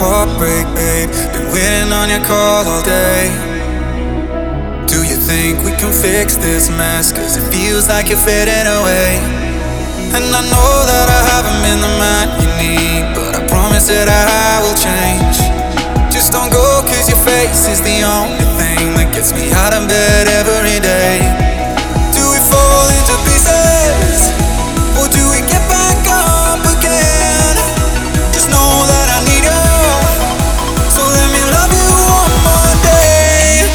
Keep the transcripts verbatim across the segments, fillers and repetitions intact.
heartbreak, babe. Been waiting on your call all day. Do you think we can fix this mess? Cause it feels like you're fading away. And I know that I haven't been the man you need, but I promise that I will change. Just don't go, cause your face is the only thing that gets me out of bed every day. Do we fall into pieces, or do we get back up again? Just know that I need you, so let me love you one more day.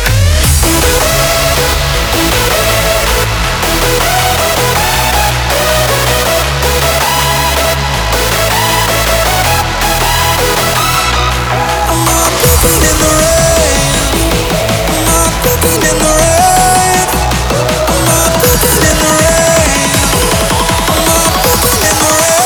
I'm not walking in the rain, I'm not walking in the rain, I'm not walking in the rain, I'm not walking in the rain.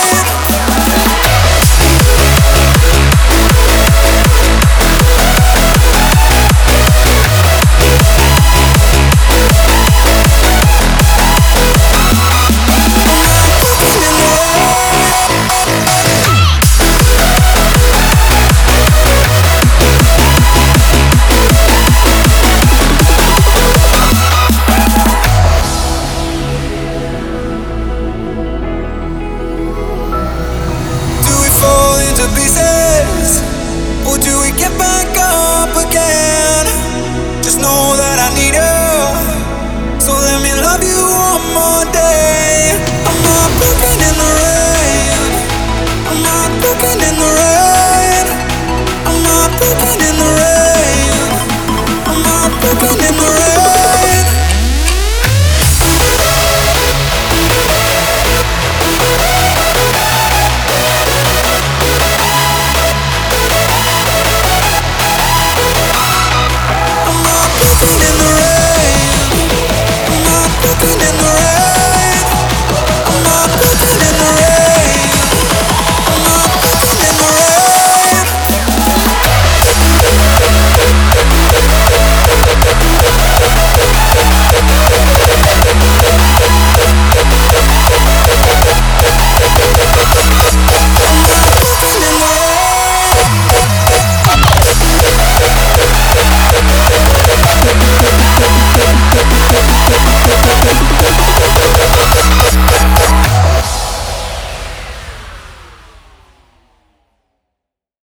Pieces, or do we get back up again? Just know that I need you, so let me love you one more day. I'm not walking in the rain, I'm not walking in the rain, I'm not walking in the rain, I'm not walking in the rain. In the